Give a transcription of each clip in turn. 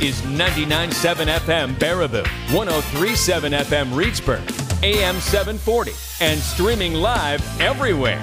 is 99.7 FM Baraboo, 103.7 FM Reedsburg, AM 740, and streaming live everywhere.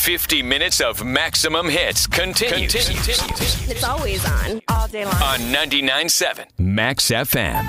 50 minutes of maximum hits continues. It's always on. All day long. On 99.7 Max FM.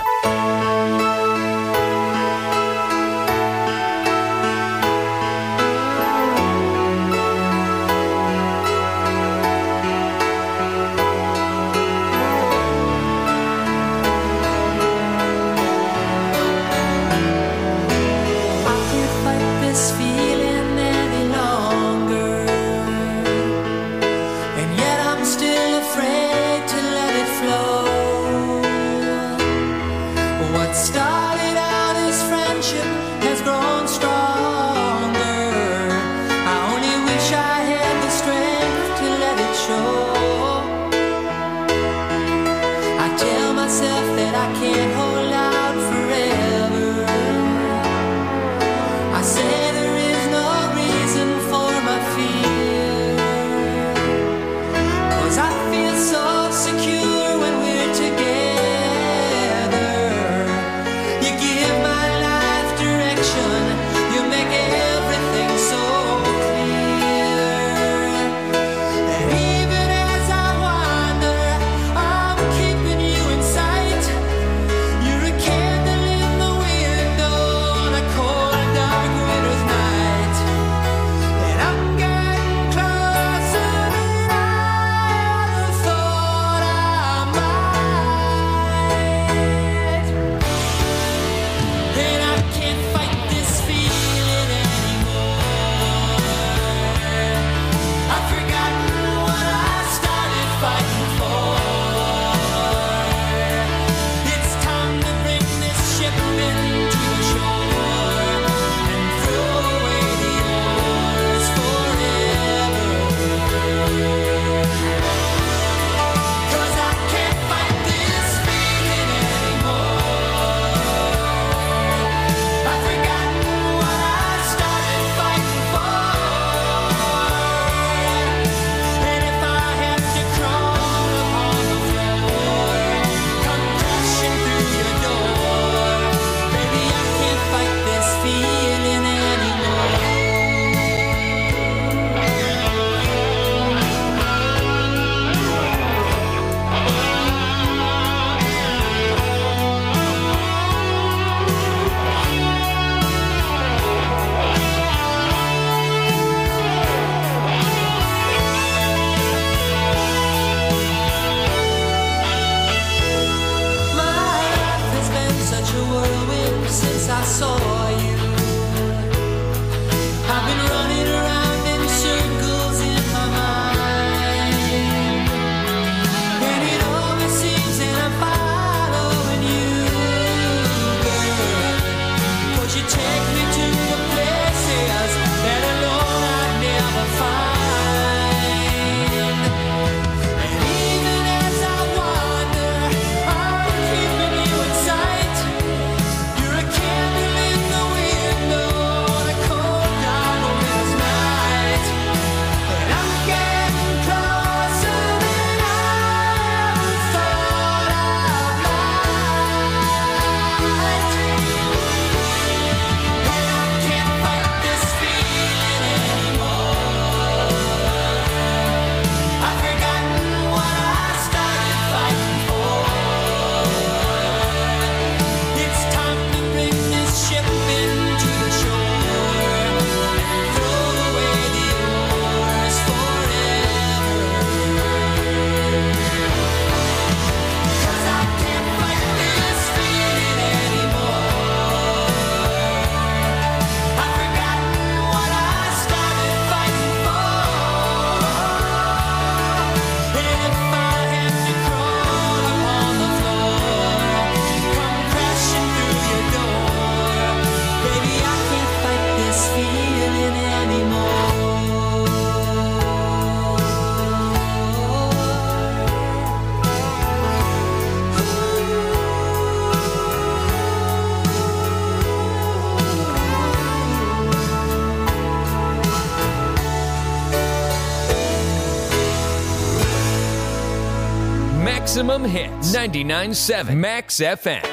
Maximum hits. 99.7 Max FM.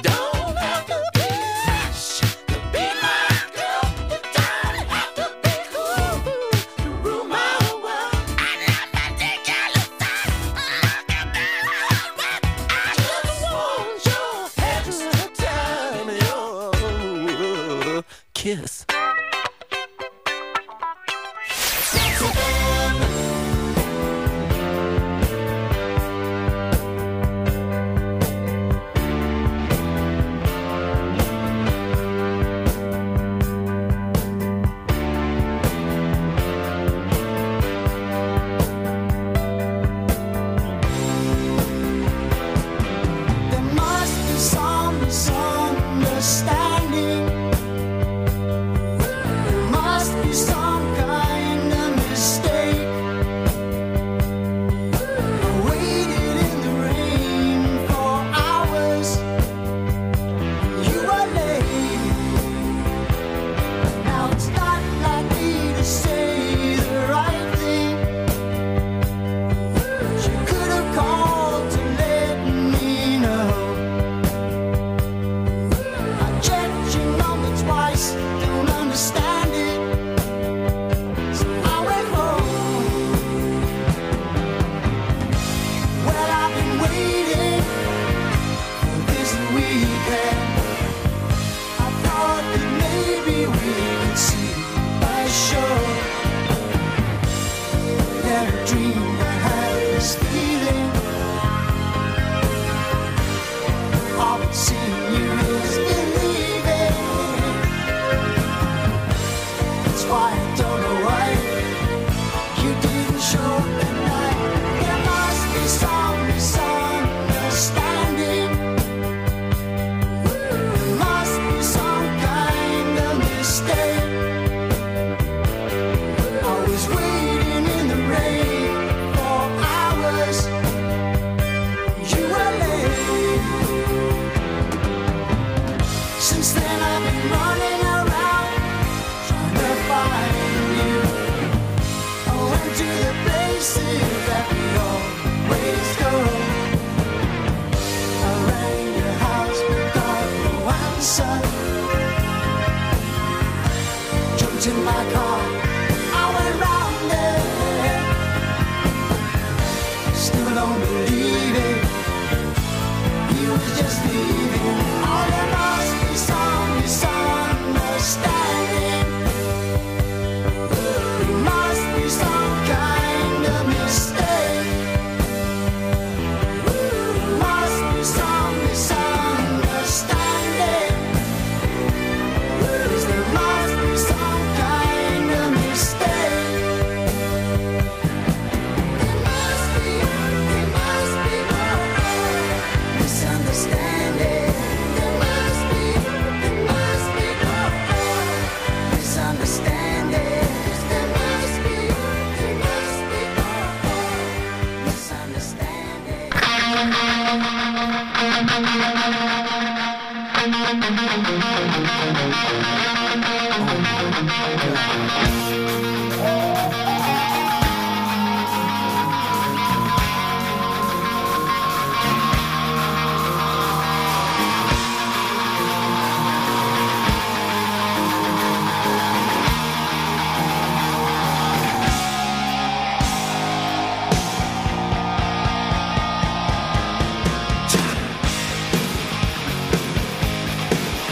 Kiss.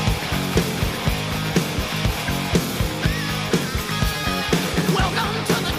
Welcome to the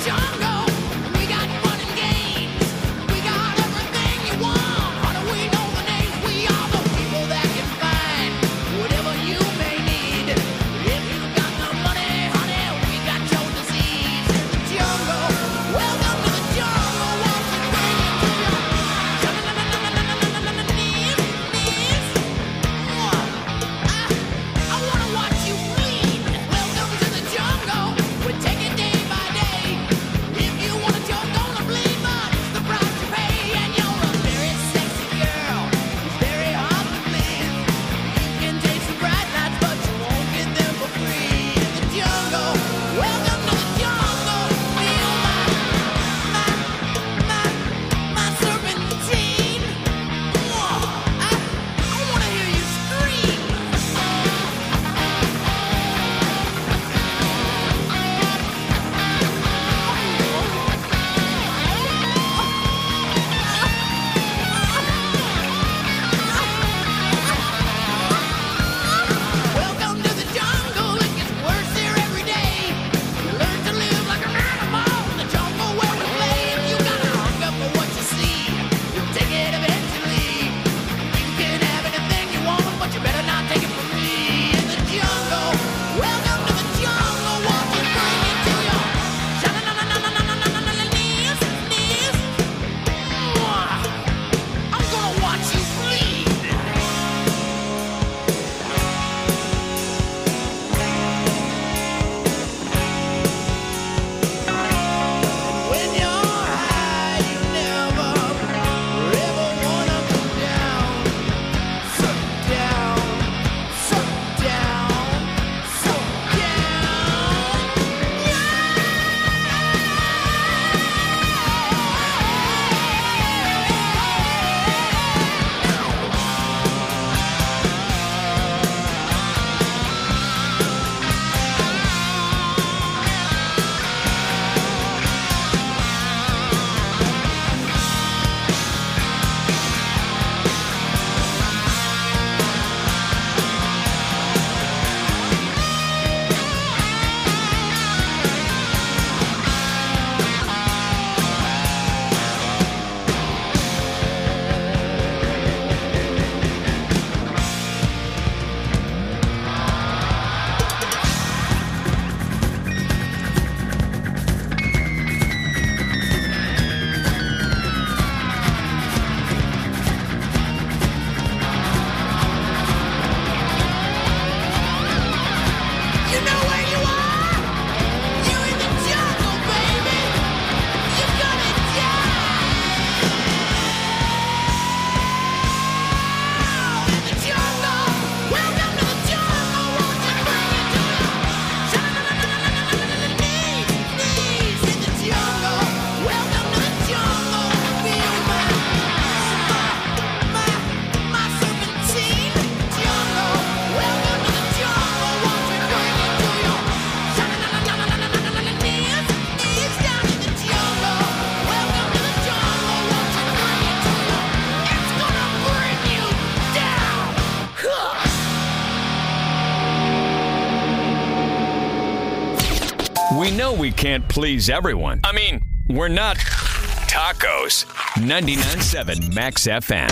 We know we can't please everyone. I mean, we're not tacos. 99.7 Max FM.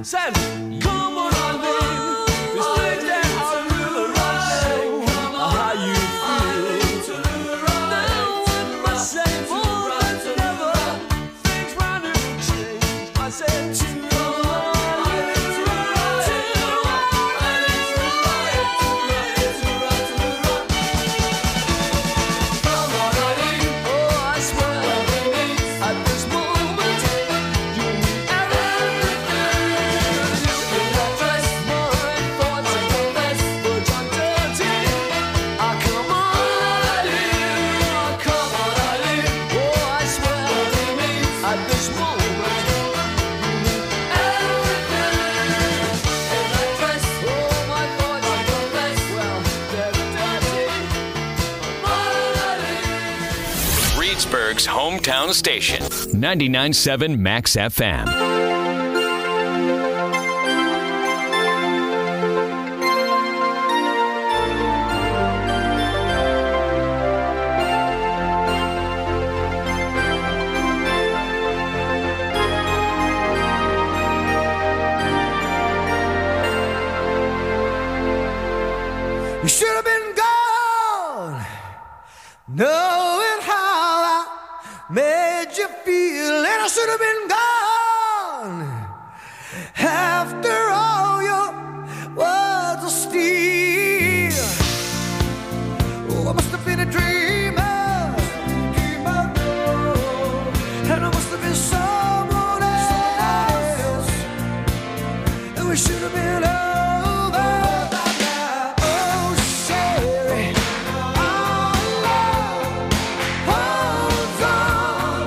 Said, come on, darling. This thing that I really like. How you feel? Now in my same old never. Things round and change. I said, Reedsburg's hometown station, 99.7 Max FM. You should have been gone, knowing how I made you feel, and I should have been gone after all your words of steel. Oh, I must have been a dreamer, and I must have been someone else, and we should have been over. Oh, Sherry, our love holds on.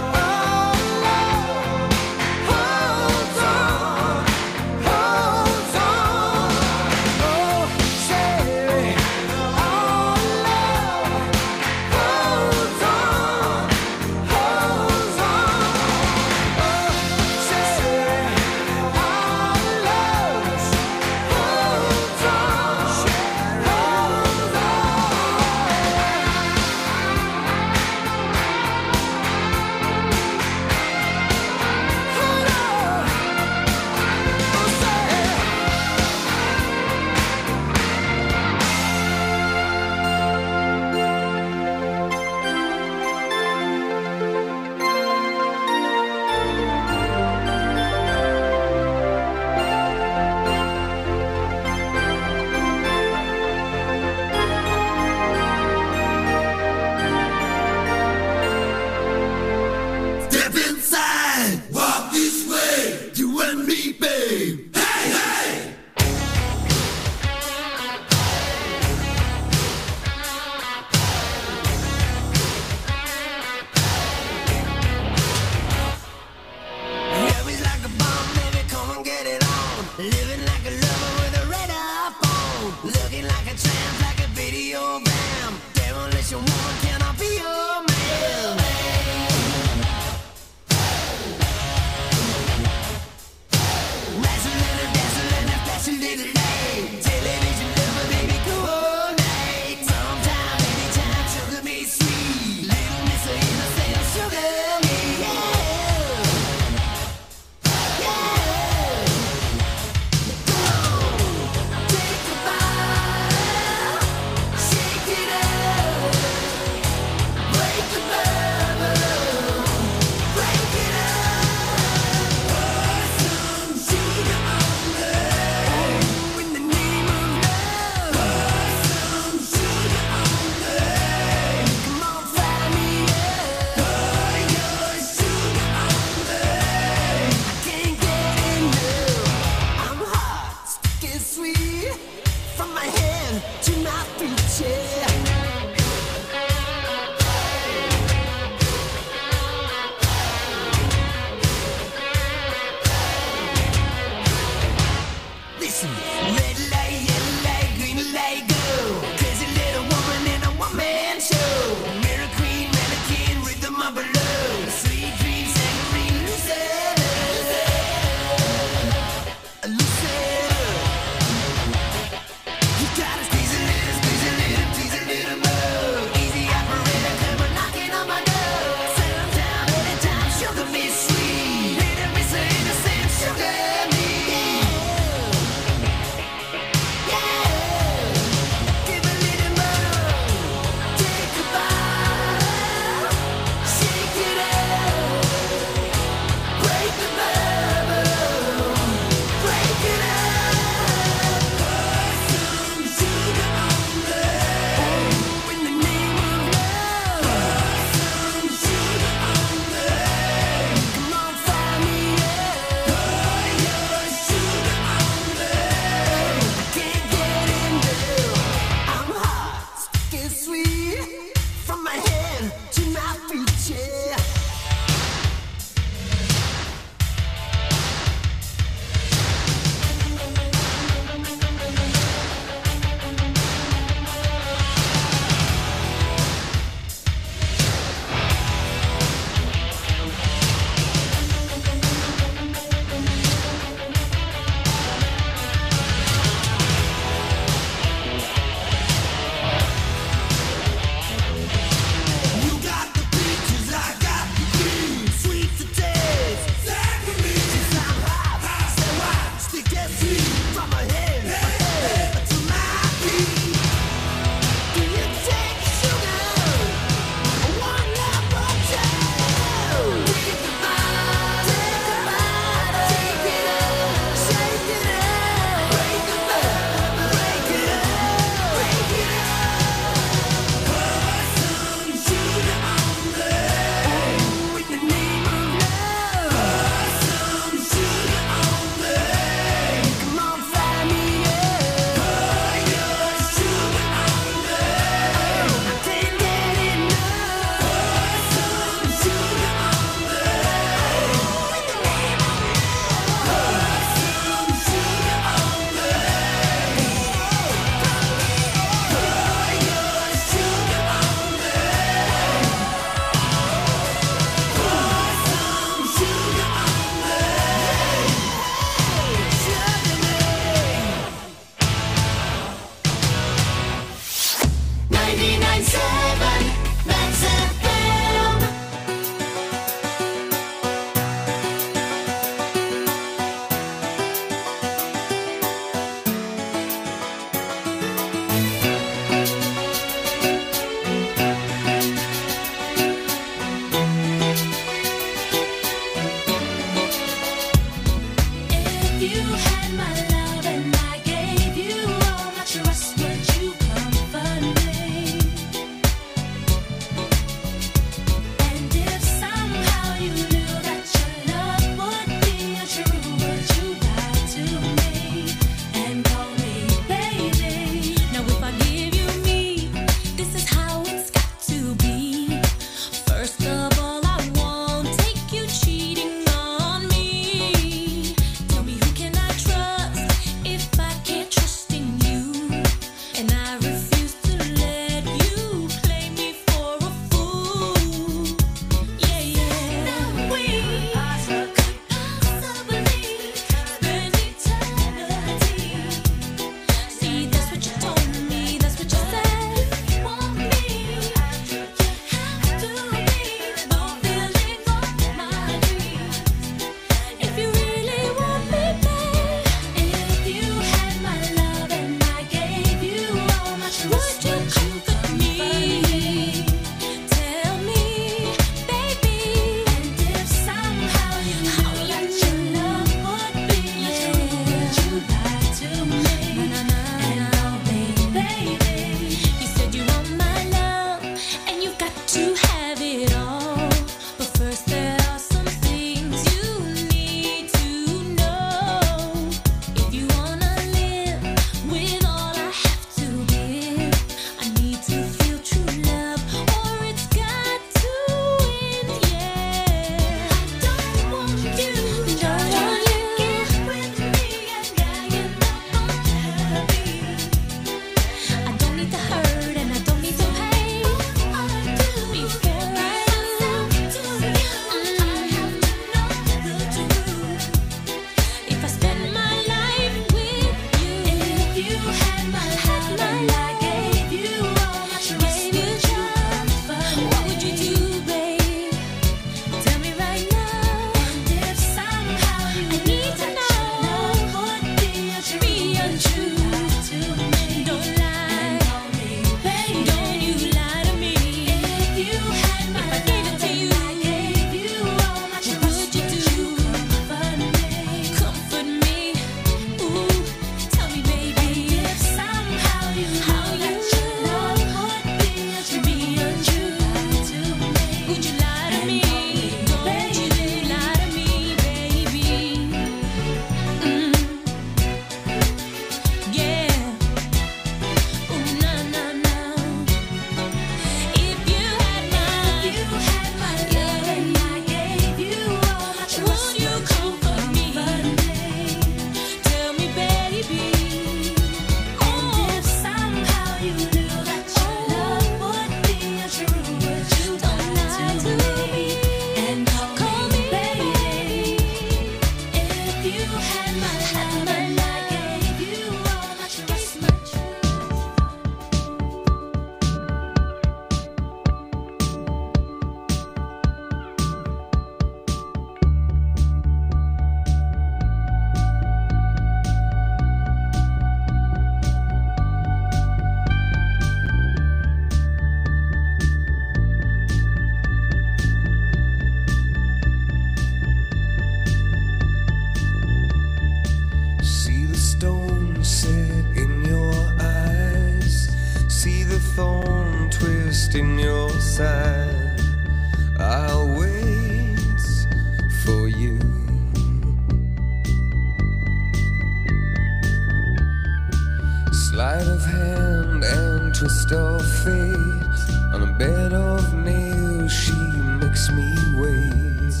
twist of fate. On a bed of nails she makes me wait,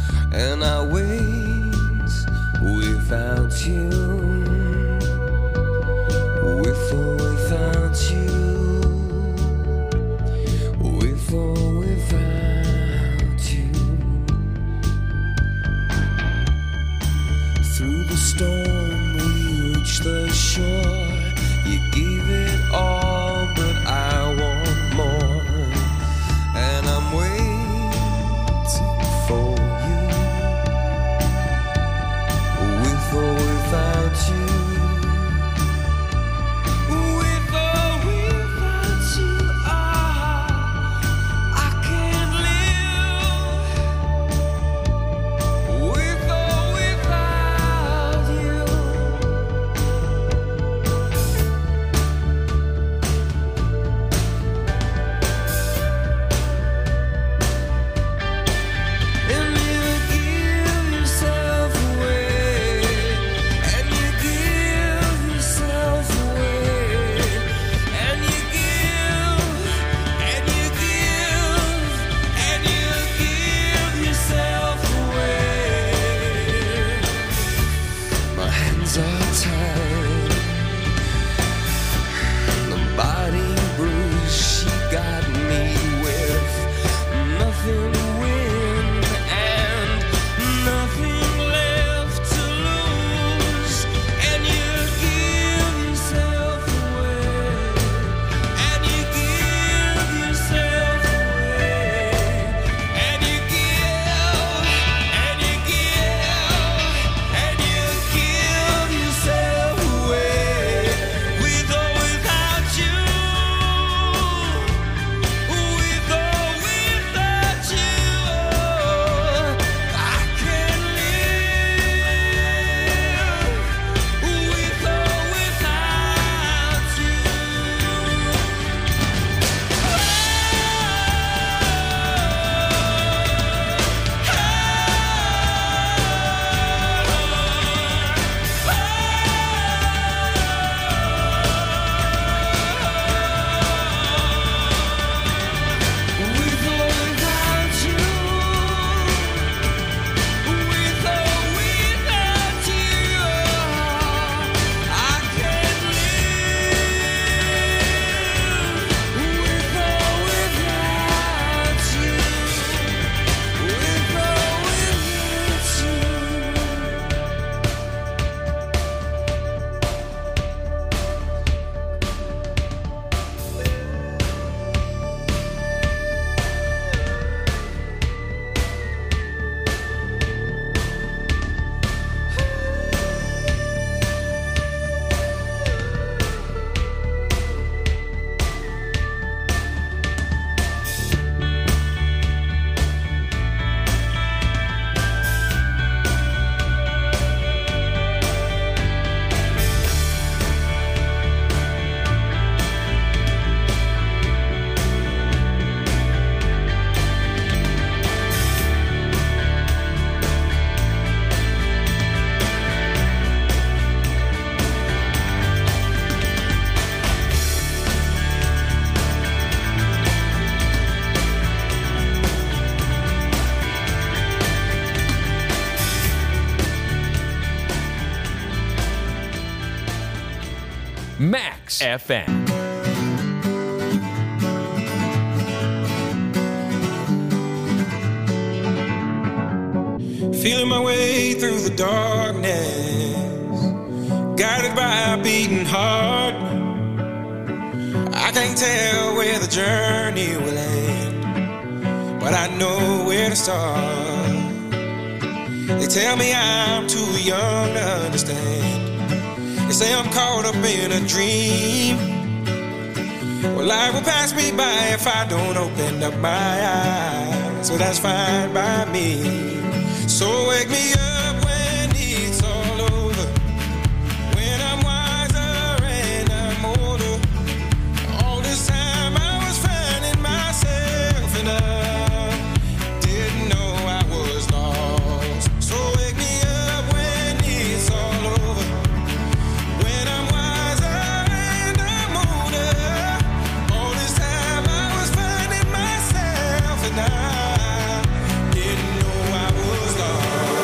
and I wait without you, with or without you, with or without you. Through the storm we reach the shore. You gave it all, but I want more, and I'm waiting for you, with or without you, with or without you. I can't live with or without you. Max FM. Feeling my way through the darkness, guided by a beating heart. I can't tell where the journey will end, but I know where to start. They tell me I'm too young to understand. They say I'm caught up in a dream. Well, life will pass me by if I don't open up my eyes. So that's fine by me. So wake me up when it's all over, when I'm wiser and I'm older. All this time I was finding myself and I didn't know I was lost. So wake me up when it's all over, when I'm wiser and I'm older. All this time I was finding myself and I didn't know I was lost.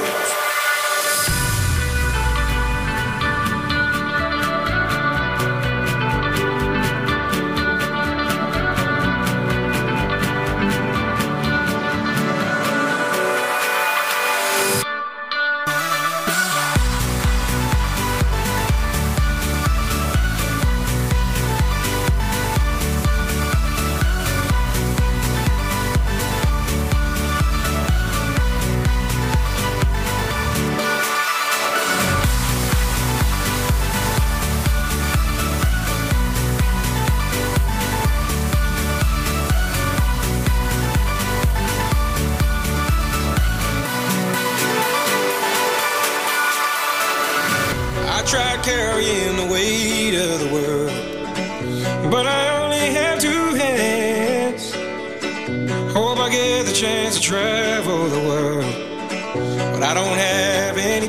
I tried carrying the weight of the world, but I only have two hands. Hope I get the chance to travel the world, but I don't have any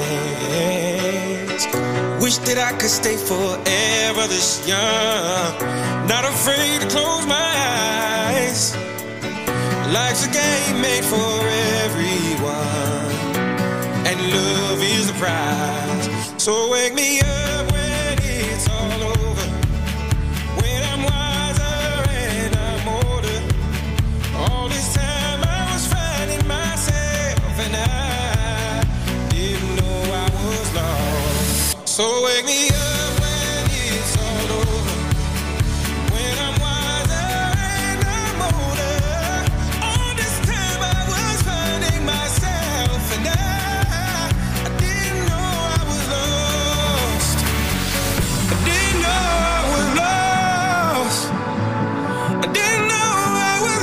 plans. Wish that I could stay forever this young, not afraid to close my eyes. Life's a game made for everyone, and love is the prize. So wake me up when it's all over, when I'm wiser and I'm older. All this time I was finding myself and I didn't know I was lost. So wake me up when it's all over, when I'm wiser and I'm older. All this time I was finding myself and I didn't know I was lost. I didn't know I was lost. I didn't know I was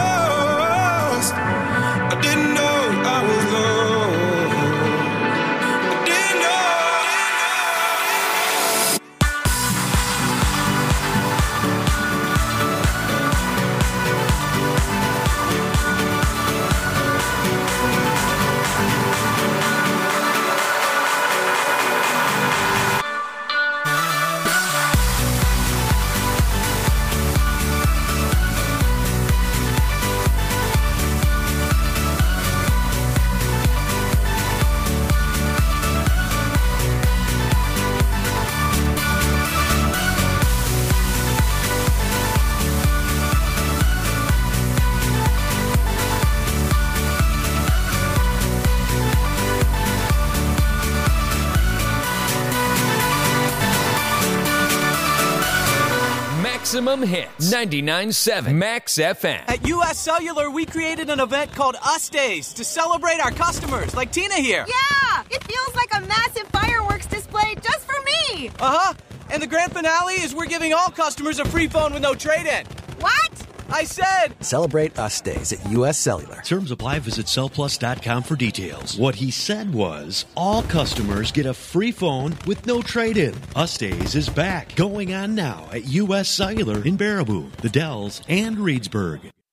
lost. I didn't know I was lost. I didn't know. Maximum hits. 99.7 Max FM. At US Cellular, we created an event called Us Days to celebrate our customers, like Tina here. Yeah! It feels like a massive fireworks display just for me! Uh-huh. And the grand finale is we're giving all customers a free phone with no trade-in. What? I said... Celebrate Us Days at US Cellular. Terms apply. Visit cellplus.com for details. What he said was, all customers get a free phone with no trade-in. Us Days is back, going on now at US Cellular in Baraboo, the Dells, and Reedsburg.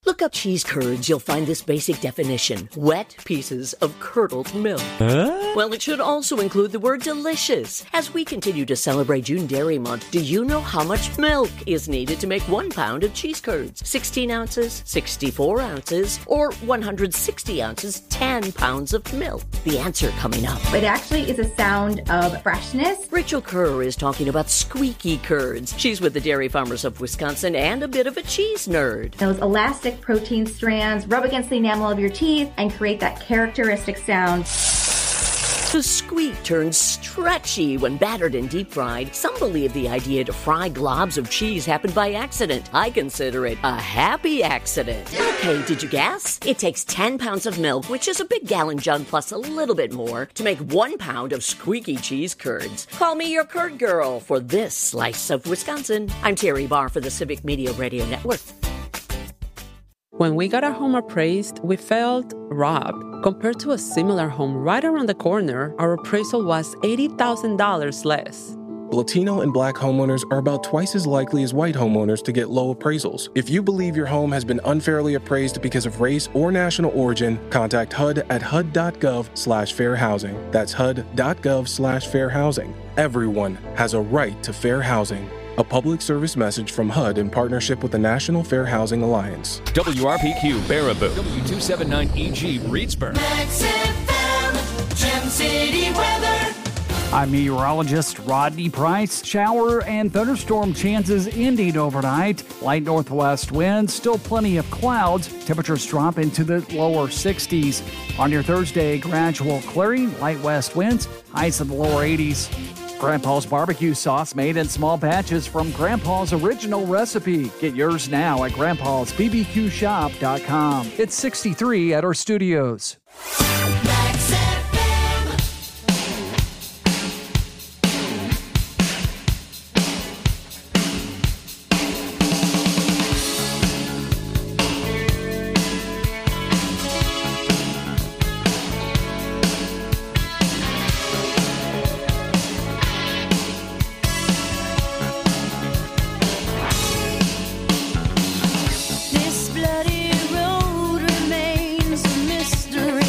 Look up cheese curds. You'll find this basic definition: wet pieces of curdled milk. Well, it should also include the word delicious. As we continue to celebrate June Dairy Month, do you know how much milk is needed to make 1 pound of cheese curds? 16 ounces, 64 ounces, or 160 ounces, 10 pounds of milk? The answer coming up. It actually is a sound of freshness. Rachel Kerr is talking about squeaky curds. She's with the Dairy Farmers of Wisconsin and a bit of a cheese nerd. Those elastic protein strands rub against the enamel of your teeth and create that characteristic sound. The squeak turns stretchy when battered and deep fried. Some believe the idea to fry globs of cheese happened by accident. I consider it a happy accident. Okay, did you guess? It takes 10 pounds of milk, which is a big gallon jug plus a little bit more, to make 1 pound of squeaky cheese curds. Call me your curd girl for this slice of Wisconsin. I'm Terry Barr for the Civic Media Radio Network. When we got our home appraised, we felt robbed. Compared to a similar home right around the corner, our appraisal was $80,000 less. Latino and Black homeowners are about twice as likely as white homeowners to get low appraisals. If you believe your home has been unfairly appraised because of race or national origin, contact HUD at hud.gov/fair housing. That's hud.gov/fair housing. Everyone has a right to fair housing. A public service message from HUD in partnership with the National Fair Housing Alliance. WRPQ Baraboo, W279EG Reedsburg. Max FM, Gem City weather. I'm meteorologist Rodney Price. Shower and thunderstorm chances ending overnight. Light northwest winds, still plenty of clouds. Temperatures drop into the lower 60s. On your Thursday, gradual clearing, light west winds, highs in the lower 80s. Grandpa's barbecue sauce made in small batches from Grandpa's original recipe. Get yours now at grandpa'sbbqshop.com. It's 63 at our studios. This bloody road remains a mystery.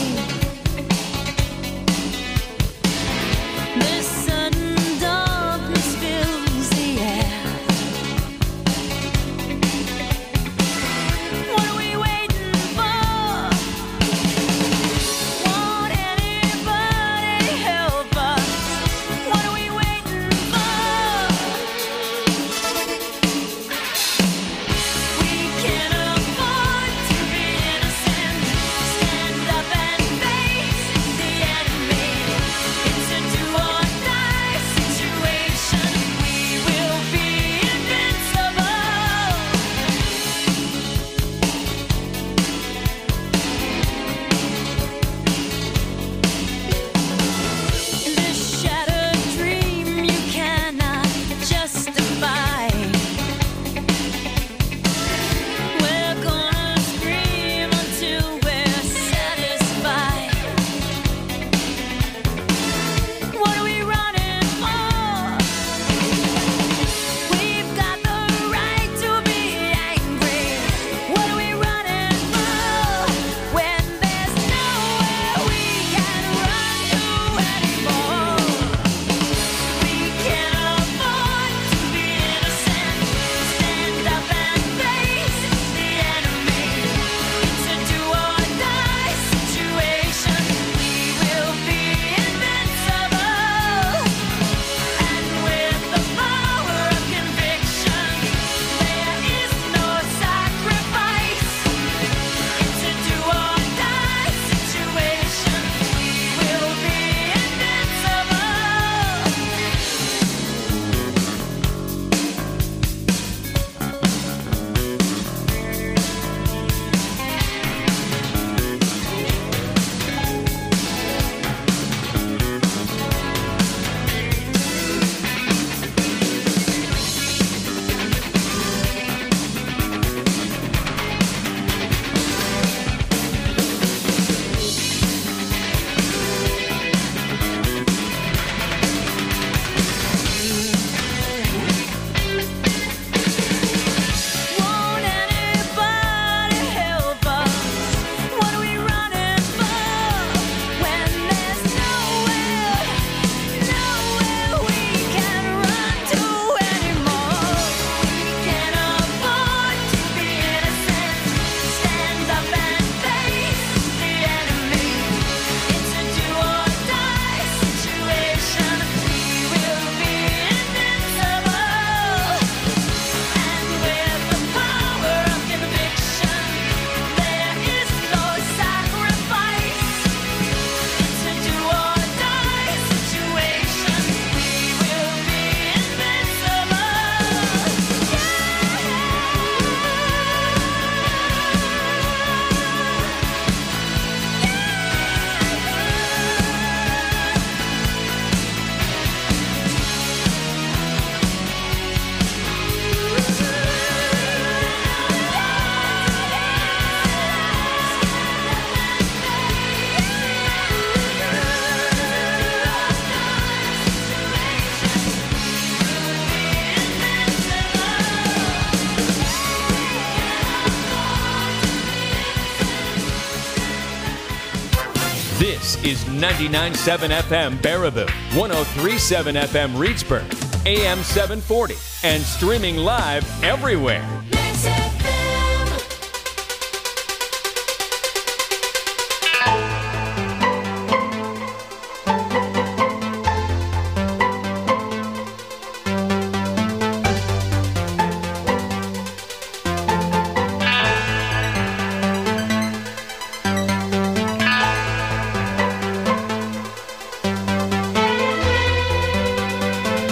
is 99.7 FM Baraboo, 103.7 FM Reedsburg, AM 740, and streaming live everywhere.